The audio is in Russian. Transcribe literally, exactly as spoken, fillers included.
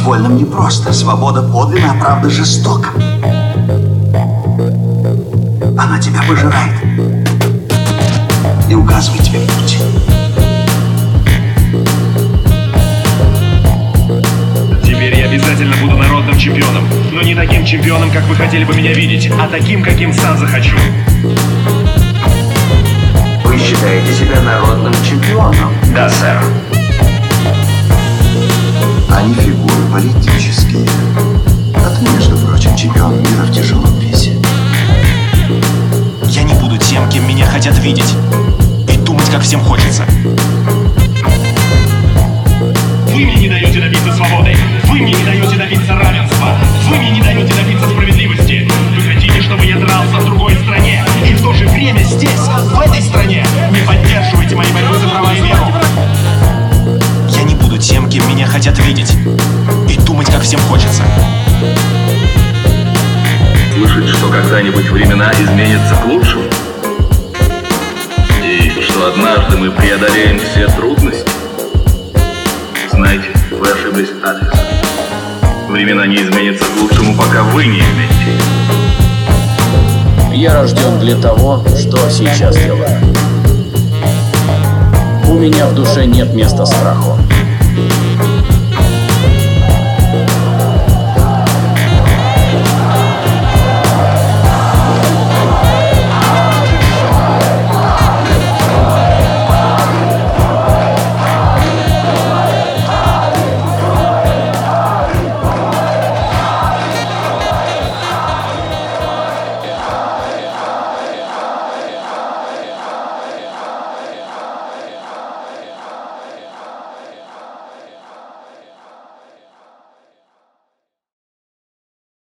вольным непросто. Свобода подлинна, а правда жестока. Она тебя пожирает и указывает тебе путь. Теперь я обязательно буду народным чемпионом. Но не таким чемпионом, как вы хотели бы меня видеть, а таким, каким сам захочу. Вы считаете себя народным чемпионом? Да, сэр. Они фигуры политические. А ты, между прочим, чемпион мира в тяжелом весе. Я не буду тем, кем меня хотят видеть. И думать, как всем хочется. Вы мне не даете добиться свободы. Вы мне не даете добиться равенства. Вы мне не даете добиться справедливости. Вы хотите, чтобы я дрался в другой стране. И в то же время здесь, в этой стране, не поддерживаете мои борьбы за права и веру. Я не буду тем, кем меня хотят видеть. И думать, как всем хочется. Слышать, что когда-нибудь времена изменятся к лучшему. И что однажды мы преодолеем все трудности. Знаете, вы ошиблись адресом. Времена не изменятся к лучшему, пока вы не измените. Я рожден для того, что сейчас делаю. У меня в душе нет места страху.